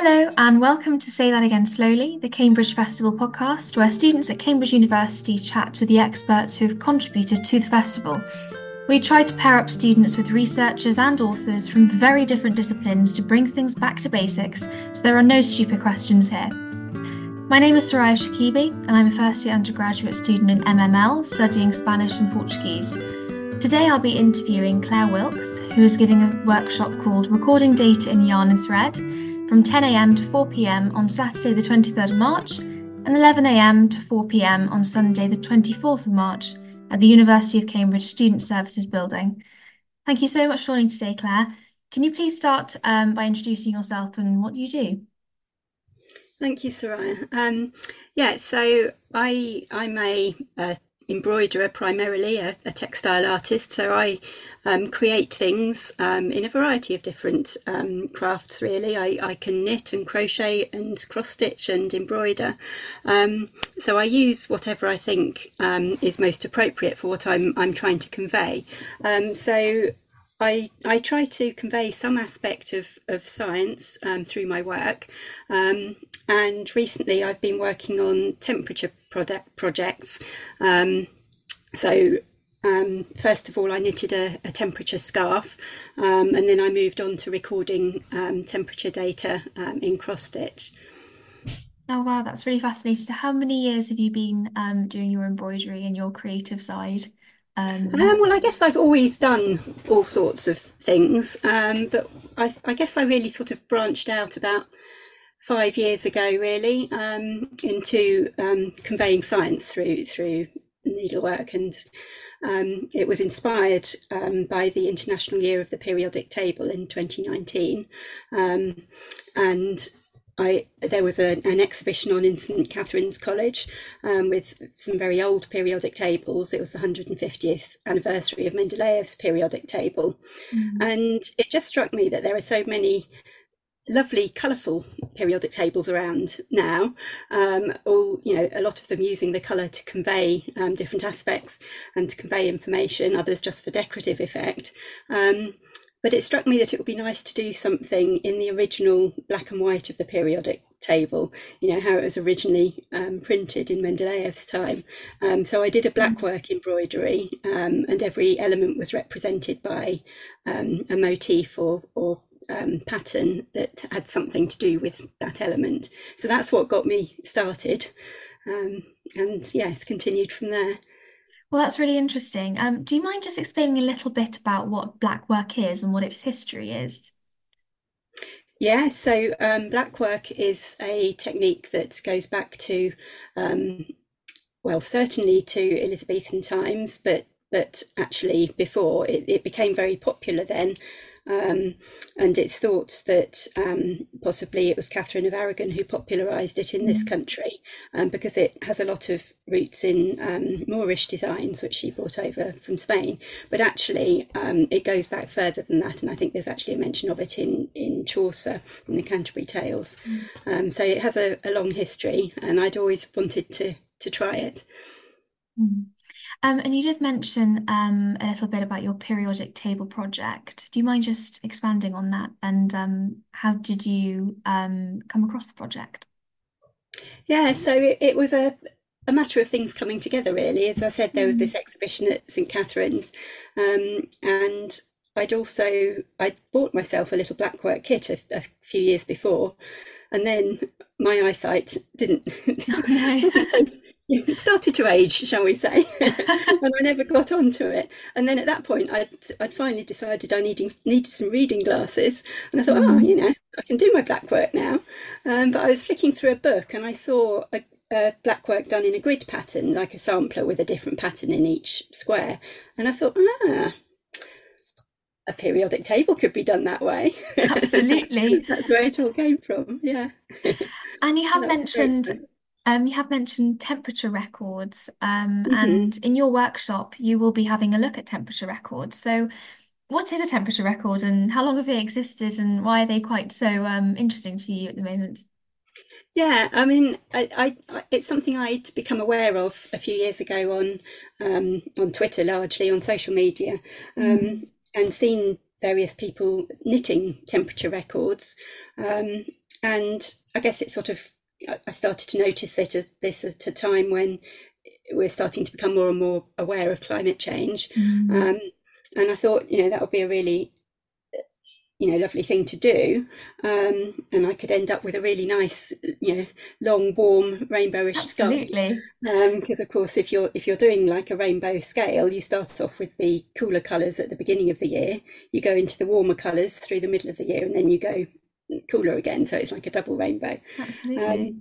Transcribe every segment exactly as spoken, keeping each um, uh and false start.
Hello, and welcome to Say That Again Slowly, the Cambridge Festival podcast, where students at Cambridge University chat with the experts who have contributed to the festival. We try to pair up students with researchers and authors from very different disciplines to bring things back to basics, so there are no stupid questions here. My name is Soraya Shakibi, and I'm a first year undergraduate student in M M L studying Spanish and Portuguese. Today I'll be interviewing Claire Wilkes, who is giving a workshop called Recording Data in Yarn and Thread from ten a m to four p m on Saturday the twenty-third of March and eleven a m to four p m on Sunday the twenty-fourth of March at the University of Cambridge Student Services Building. Thank you so much for joining today, Claire. Can you please start um, by introducing yourself and what you do? Thank you, Soraya. Um, yeah, so I I'm a, a embroiderer primarily, a, a textile artist. So I um, create things um, in a variety of different um, crafts. Really, I, I can knit and crochet and cross stitch and embroider. Um, so I use whatever I think um, is most appropriate for what I'm I'm trying to convey. Um, so. I, I try to convey some aspect of, of science um, through my work, um, and recently I've been working on temperature product projects. Um, so um, first of all, I knitted a, a temperature scarf, um, and then I moved on to recording um, temperature data um, in cross stitch. Oh wow, that's really fascinating. So how many years have you been um, doing your embroidery and your creative side? Um, Um, well, I guess I've always done all sorts of things, um, but I, I guess I really sort of branched out about five years ago, really, um, into um, conveying science through through needlework, and um, it was inspired um, by the International Year of the Periodic Table in twenty nineteen, um, and I, there was a, an exhibition on in St Catherine's College um, with some very old periodic tables. It was the one hundred fiftieth anniversary of Mendeleev's periodic table. mm, And it just struck me that there are so many lovely, colourful periodic tables around now, um, all, you know, a lot of them using the colour to convey um, different aspects and to convey information, others just for decorative effect. Um, But it struck me that it would be nice to do something in the original black and white of the periodic table, you know, how it was originally um, printed in Mendeleev's time. Um, so I did a blackwork embroidery, um, and every element was represented by um, a motif or, or um, pattern that had something to do with that element. So that's what got me started. Um, and yeah, it's continued from there. Well, that's really interesting. Um, do you mind just explaining a little bit about what black work is and what its history is? Yeah, so um, blackwork is a technique that goes back to, um, well, certainly to Elizabethan times, but but actually before it, it became very popular then. Um, and it's thought that um, possibly it was Catherine of Aragon who popularised it in this Mm. country, um, because it has a lot of roots in um, Moorish designs, which she brought over from Spain. But actually, um, it goes back further than that, and I think there's actually a mention of it in, in Chaucer, in the Canterbury Tales. Mm. Um, so it has a, a long history, and I'd always wanted to to try it. Mm. Um, and you did mention um, a little bit about your periodic table project. Do you mind just expanding on that? And um, how did you um, come across the project? Yeah, so it, it was a, a matter of things coming together, really. As I said, there was Mm. this exhibition at St Catherine's, um, and I'd also I'd bought myself a little blackwork kit a, a few years before, and then my eyesight didn't Oh, no. wasn't so it started to age, shall we say, and I never got onto it. And then at that point, I'd I'd finally decided I needed needed some reading glasses, and I thought, oh, Mm. you know, I can do my black work now. Um, but I was flicking through a book, and I saw a, a black work done in a grid pattern, like a sampler with a different pattern in each square, and I thought, ah, a periodic table could be done that way. Absolutely. That's where it all came from. Yeah. And you So have that was great mentioned fun. um, you have mentioned temperature records, um, Mhm. and in your workshop you will be having a look at temperature records. So, what is a temperature record, and how long have they existed, and why are they quite so um, interesting to you at the moment? Yeah, I mean, I, I, it's something I'd become aware of a few years ago on um, on Twitter, largely on social media, um, Mm. and seen various people knitting temperature records. Um, and I guess it's sort of, I started to notice that as, this at a time when we're starting to become more and more aware of climate change. Mm. Um, and I thought, you know, that would be a really, you know, lovely thing to do. Um, and I could end up with a really nice, you know, long, warm, rainbowish Absolutely. sky. Because um, of course, if you're if you're doing like a rainbow scale, you start off with the cooler colours at the beginning of the year. You go into the warmer colours through the middle of the year, and then you go cooler again. So it's like a double rainbow. Absolutely. Um,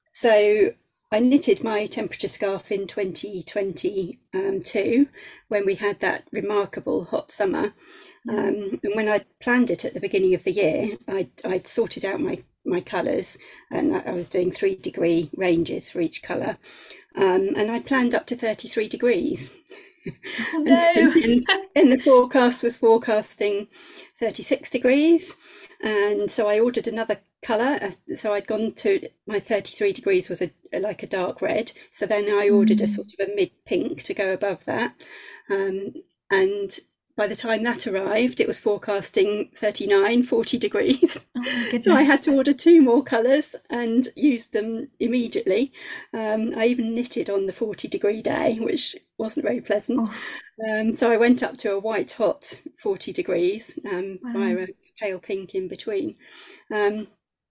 so I knitted my temperature scarf in twenty twenty-two when we had that remarkable hot summer. Um, and when I planned it at the beginning of the year, I'd, I'd sorted out my, my colours, and I was doing three degree ranges for each colour. Um, and I planned up to thirty-three degrees. Oh, no. and, and, and the forecast was forecasting thirty-six degrees. And so I ordered another colour. So I'd gone to, my thirty-three degrees was a, like a dark red. So then I ordered mm. a sort of a mid pink to go above that. Um, and by the time that arrived, it was forecasting thirty-nine, forty degrees. Oh, so I had to order two more colours and use them immediately. Um, I even knitted on the forty degree day, which wasn't very pleasant. Oh. Um, so I went up to a white hot forty degrees um, wow. via a pale pink in between. Um,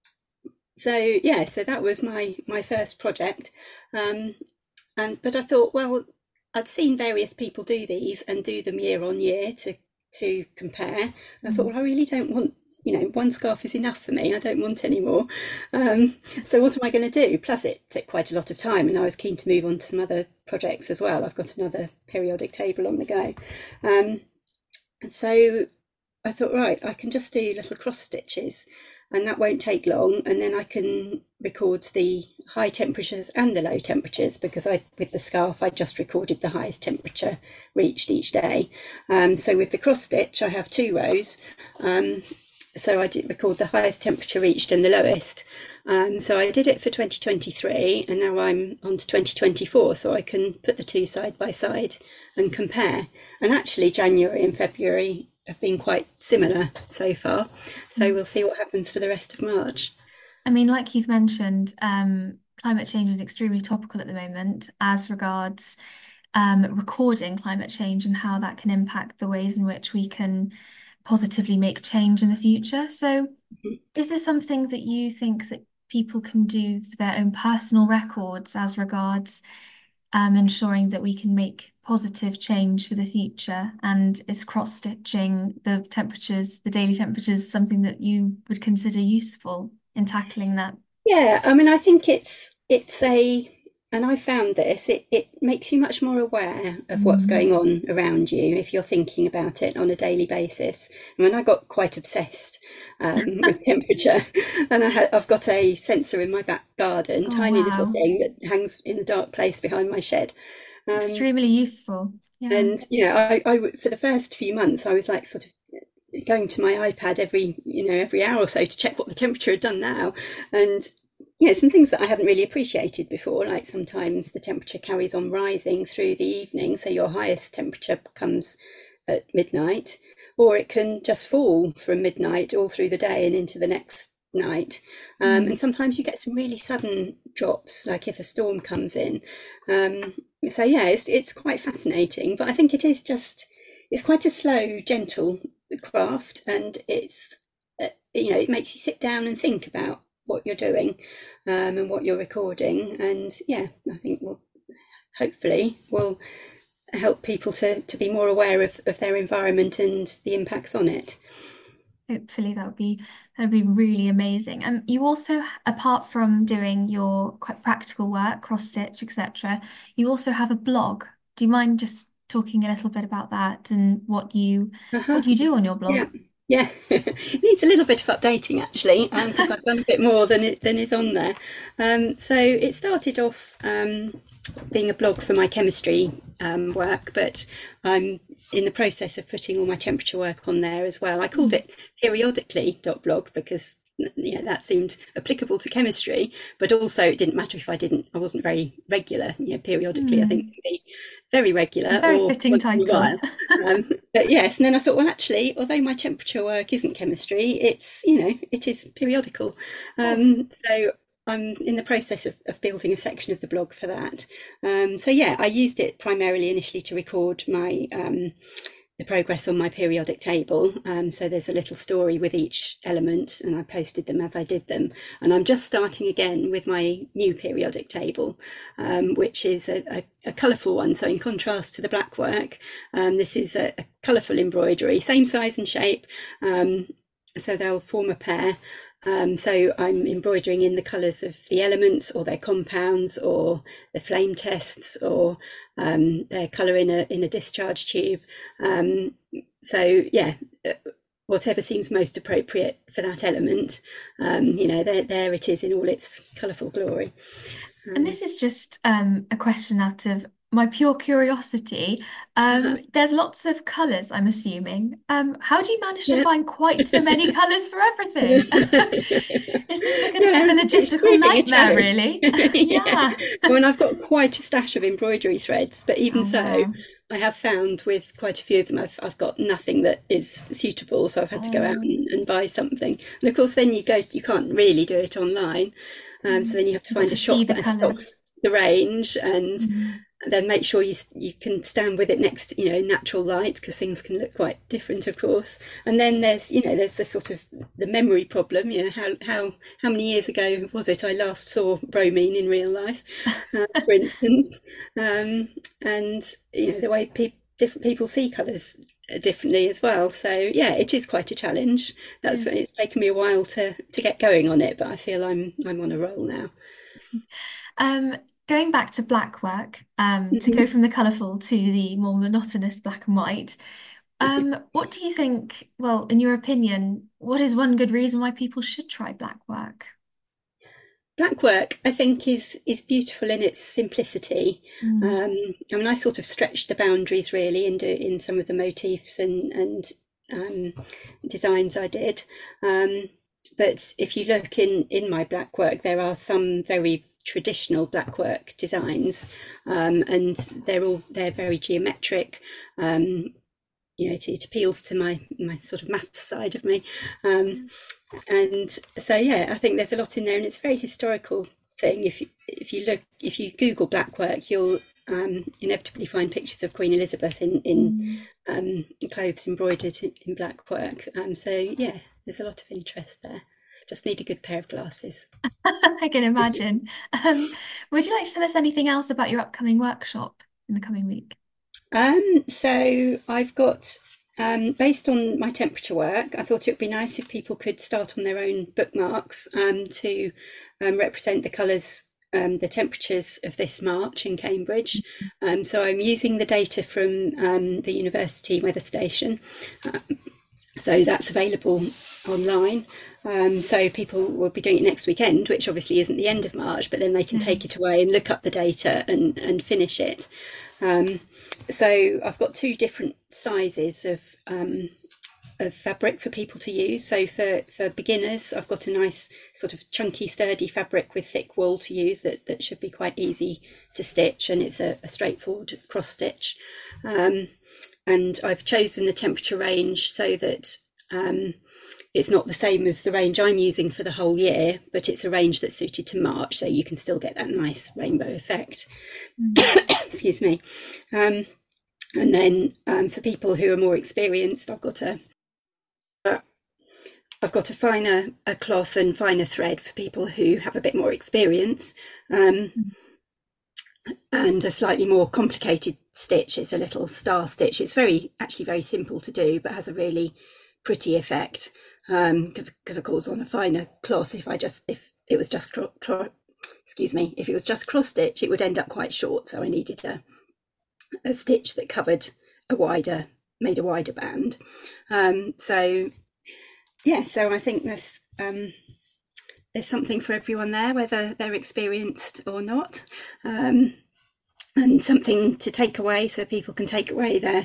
so yeah, so that was my my first project. Um, and but I thought, well, I'd seen various people do these and do them year on year to to compare. I thought, well, I really don't want, you know, one scarf is enough for me. I don't want any more. Um, so what am I going to do? Plus, it took quite a lot of time, and I was keen to move on to some other projects as well. I've got another periodic table on the go. Um, so I thought, right, I can just do little cross stitches, and that won't take long, and then I can record the high temperatures and the low temperatures, because I, with the scarf, I just recorded the highest temperature reached each day. Um, so with the cross stitch, I have two rows. Um, so I did record the highest temperature reached and the lowest. Um, so I did it for twenty twenty-three, and now I'm on to twenty twenty-four, so I can put the two side by side and compare. And actually January and February have been quite similar so far. So we'll see what happens for the rest of March. I mean, like you've mentioned, um, climate change is extremely topical at the moment as regards um, recording climate change and how that can impact the ways in which we can positively make change in the future. So mm-hmm. is there something that you think that people can do for their own personal records as regards um, ensuring that we can make positive change for the future? And is cross-stitching the temperatures, the daily temperatures, something that you would consider useful in tackling that? Yeah, I mean, I think it's it's a, and I found this, it, it makes you much more aware of what's going on around you if you're thinking about it on a daily basis. I mean, I got quite obsessed um, with temperature, and I ha- I've got a sensor in my back garden, oh, tiny wow. little thing that hangs in a dark place behind my shed. Um, Extremely useful. Yeah. And, you know, I, I, for the first few months, I was like sort of going to my iPad every, you know, every hour or so to check what the temperature had done now. And, you know, some things that I hadn't really appreciated before, like sometimes the temperature carries on rising through the evening. So your highest temperature comes at midnight, or it can just fall from midnight all through the day and into the next night. Um, mm. And sometimes you get some really sudden drops, like if a storm comes in. Um, so, yeah, it's, it's quite fascinating, but I think it is just, it's quite a slow, gentle craft, and it's, uh, you know, it makes you sit down and think about what you're doing um, and what you're recording. And yeah, I think we'll hopefully will help people to, to be more aware of, of their environment and the impacts on it. Hopefully that would be that'd be really amazing. And um, you also, apart from doing your quite practical work, cross stitch, et cetera, you also have a blog. Do you mind just talking a little bit about that and what you uh-huh. what do you do on your blog? Yeah. Yeah, it needs a little bit of updating actually, because um, I've done a bit more than it, than is on there. Um, so it started off um, being a blog for my chemistry um, work, but I'm in the process of putting all my temperature work on there as well. I called it periodically dot blog because, you know, that seemed applicable to chemistry, but also it didn't matter if I didn't, I wasn't very regular. You know, periodically, mm. I think can be very regular. Very or fitting title. um, but yes, and then I thought, well, actually, although my temperature work isn't chemistry, it's, you know, it is periodical. Of course. Um, so I'm in the process of, of building a section of the blog for that. Um, so yeah, I used it primarily initially to record my um, the progress on my periodic table. Um, so there's a little story with each element, and I posted them as I did them. And I'm just starting again with my new periodic table, um, which is a, a, a colourful one. So in contrast to the black work, um, this is a, a colourful embroidery, same size and shape. Um, so they'll form a pair. Um, so I'm embroidering in the colours of the elements or their compounds or the flame tests or um, their colour in a in a discharge tube. Um, so yeah, whatever seems most appropriate for that element, um, you know, there there it is in all its colourful glory. And Um, this is just um, a question out of my pure curiosity. Um, uh, there's lots of colours, I'm assuming. Um, how do you manage to yeah. find quite so many colours for everything? It seems like a bit of a Yeah, it's logistical proving a nightmare, challenge. really. Yeah. Yeah. Well, and I've got quite a stash of embroidery threads, but even Oh, so, wow. I have found with quite a few of them, I've, I've got nothing that is suitable, so I've had to go out Oh, and, and buy something. And of course, then you go, you can't really do it online. Um, so mm. then you have to You've got find to a see shop the that colours. stocks the range, and Mm. then make sure you you can stand with it next to, you know, natural light, because things can look quite different, of course. And then there's, you know, there's the sort of the memory problem. You know, how how how many years ago was it I last saw bromine in real life, uh, for instance, um, and you know the way pe different people see colours differently as well. So yeah, it is quite a challenge. That's Yes. it's taken me a while to to get going on it, but I feel I'm I'm on a roll now. Um, Going back to black work, um, to go Mhm. from the colourful to the more monotonous black and white, um, what do you think, well, in your opinion, what is one good reason why people should try black work? Black work, I think, is is beautiful in its simplicity. Mm, Um, I mean, I sort of stretched the boundaries really in, do, in some of the motifs and and um, designs I did. Um, but if you look in in my black work, there are some very traditional black work designs, um, and they're all they're very geometric. Um, you know, it, it appeals to my my sort of math side of me. Um, and so yeah, I think there's a lot in there, and it's a very historical thing. If you, if you look, if you Google black work, you'll um, inevitably find pictures of Queen Elizabeth in in mm. um, clothes embroidered in, in black work. Um, so yeah, there's a lot of interest there. Just need a good pair of glasses. I can imagine. Um, would you like to tell us anything else about your upcoming workshop in the coming week? Um, so I've got, um, based on my temperature work, I thought it would be nice if people could start on their own bookmarks um, to um, represent the colours, um, the temperatures of this March in Cambridge. Um, so I'm using the data from um, the university weather station. Uh, so that's available online. Um, so people will be doing it next weekend, which obviously isn't the end of March, but then they can take Mm. it away and look up the data and, and finish it. Um, so I've got two different sizes of um, of fabric for people to use. So for, for beginners, I've got a nice sort of chunky, sturdy fabric with thick wool to use that, that should be quite easy to stitch, and it's a, a straightforward cross stitch. Um, and I've chosen the temperature range so that um, it's not the same as the range I'm using for the whole year, but it's a range that's suited to March, so you can still get that nice rainbow effect. Mm. Excuse me. Um, and then um, for people who are more experienced, I've got a I've got a finer a cloth and finer thread for people who have a bit more experience, um, and a slightly more complicated stitch. It's a little star stitch. It's very actually very simple to do, but has a really pretty effect. Um, because of course on a finer cloth, if I just if it was just cro- cro- excuse me, if it was just cross stitch, it would end up quite short. So I needed a a stitch that covered a wider, made a wider band. Um, so yeah, so I think there's um, there's something for everyone there, whether they're experienced or not, um, and something to take away, so people can take away their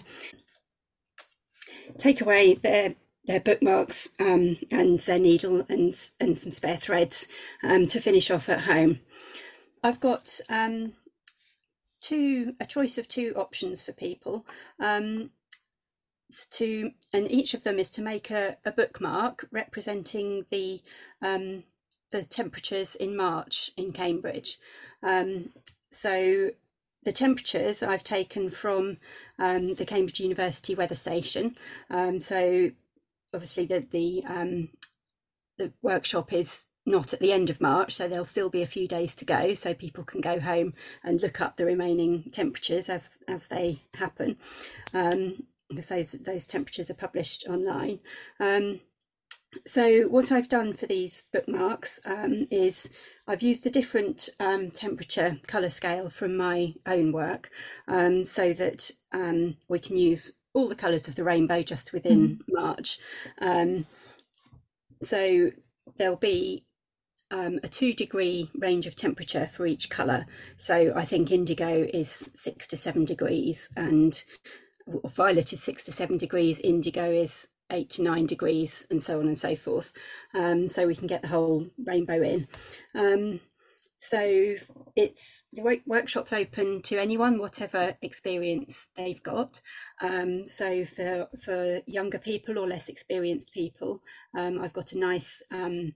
take away their their bookmarks um, and their needle and and some spare threads um, to finish off at home. I've got um, two a choice of two options for people. Um, to, and each of them is to make a, a bookmark representing the um, the temperatures in March in Cambridge. Um, so the temperatures I've taken from um, the Cambridge University weather station. Um, so obviously the the um, the workshop is not at the end of March, so there'll still be a few days to go, so people can go home and look up the remaining temperatures as as they happen. Um, because those those temperatures are published online. Um, so what I've done for these bookmarks um, is I've used a different um, temperature colour scale from my own work, um, so that um, we can use all the colours of the rainbow just within mm. March. Um, so there'll be um, a two degree range of temperature for each colour. So I think indigo is six to seven degrees, and violet is six to seven degrees, indigo is eight to nine degrees, and so on and so forth. Um, so we can get the whole rainbow in. Um, so it's the workshop's open to anyone, whatever experience they've got. Um, so for for younger people or less experienced people, um, I've got a nice um,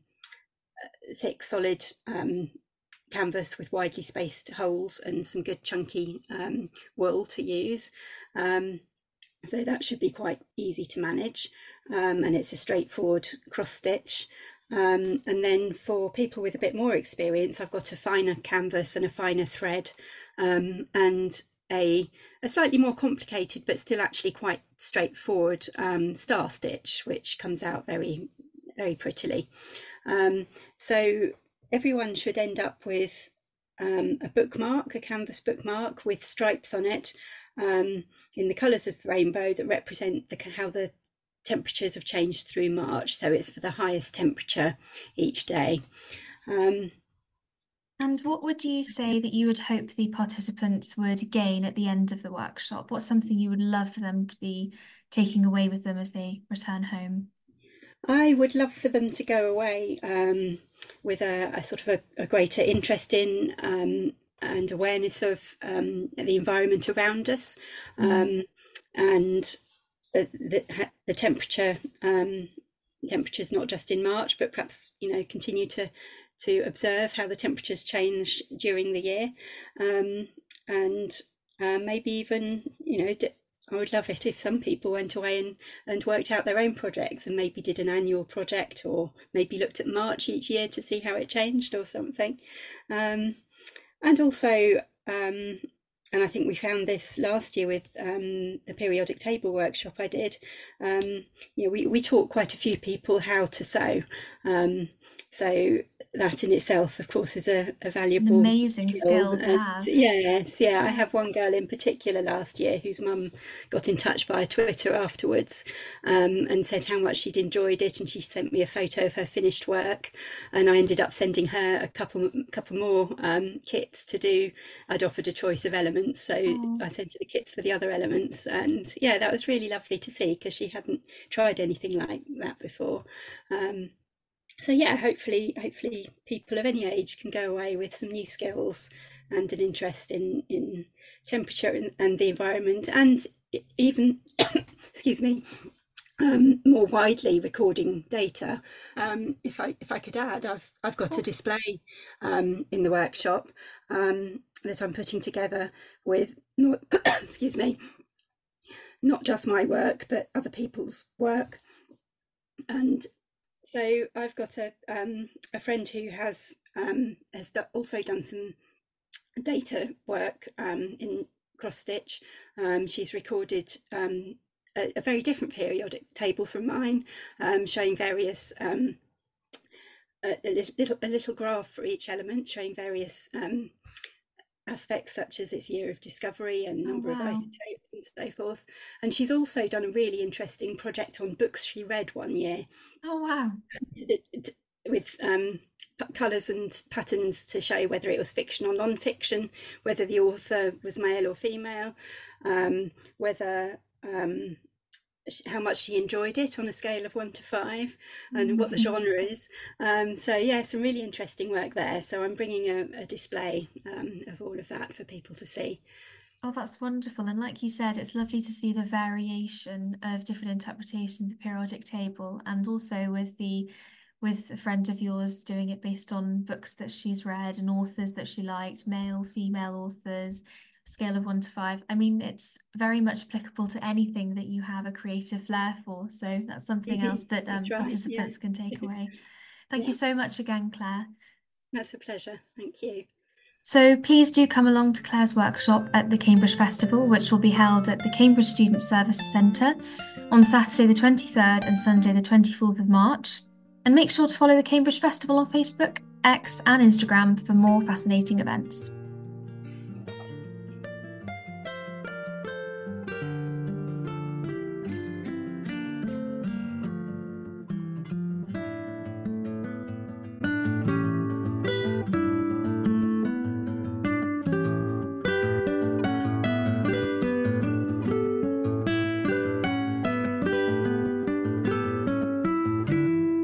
thick, solid um, canvas with widely spaced holes and some good chunky um, wool to use. Um, so that should be quite easy to manage, um, and it's a straightforward cross stitch. Um, and then for people with a bit more experience, I've got a finer canvas and a finer thread, um, and a, a slightly more complicated but still actually quite straightforward um, star stitch, which comes out very, very prettily. Um, so everyone should end up with um, a bookmark, a canvas bookmark with stripes on it um, in the colours of the rainbow that represent the, how the temperatures have changed through March. So it's for the highest temperature each day. Um, and what would you say that you would hope the participants would gain at the end of the workshop? What's something you would love for them to be taking away with them as they return home? I would love for them to go away um, with a, a sort of a, a greater interest in um, and awareness of um, the environment around us, um, mm. and the, the, the temperature um, temperatures not just in March, but perhaps you know continue to to observe how the temperatures change during the year, um, and uh, maybe even you know. D- I would love it if some people went away and, and worked out their own projects and maybe did an annual project, or maybe looked at March each year to see how it changed or something. Um, and also, um, and I think we found this last year with um, the periodic table workshop I did, um, you know, we, we taught quite a few people how to sew. Um, so that in itself, of course, is a, a valuable, an amazing skill, skill to and have. Yes, yeah. I have one girl in particular last year whose mum got in touch via Twitter afterwards um, and said how much she'd enjoyed it, and she sent me a photo of her finished work, and I ended up sending her a couple couple more um, kits to do. I'd offered a choice of elements, so oh. I sent her the kits for the other elements, and yeah, that was really lovely to see because she hadn't tried anything like that before. Um, So yeah, hopefully, hopefully people of any age can go away with some new skills and an interest in, in temperature and, and the environment, and even, excuse me, um, more widely recording data. Um, if I if I could add, I've I've got a display um, in the workshop um, that I'm putting together with not excuse me, not just my work but other people's work. And so I've got a um, a friend who has um, has do- also done some data work um, in cross stitch. Um, she's recorded um, a, a very different periodic table from mine, um, showing various um, a, a little a little graph for each element, showing various um, aspects such as its year of discovery and number oh, wow. of isotopes and so forth. And she's also done a really interesting project on books she read one year. Oh wow! With um, colours and patterns to show whether it was fiction or non-fiction, whether the author was male or female, um, whether um, how much she enjoyed it on a scale of one to five, and mm-hmm. what the genre is. Um, so yeah, some really interesting work there. So I'm bringing a, a display um, of all of that for people to see. Oh, that's wonderful. And like you said, it's lovely to see the variation of different interpretations of the periodic table, and also with the with a friend of yours doing it based on books that she's read and authors that she liked, male, female authors, scale of one to five. I mean, it's very much applicable to anything that you have a creative flair for. So that's something else that That's um, right. Yeah. participants can take away. Thank you Yeah. so much again, Claire. That's a pleasure. Thank you. So please do come along to Claire's workshop at the Cambridge Festival, which will be held at the Cambridge Student Services Centre on Saturday the twenty-third and Sunday the twenty-fourth of March. And make sure to follow the Cambridge Festival on Facebook, X and Instagram for more fascinating events.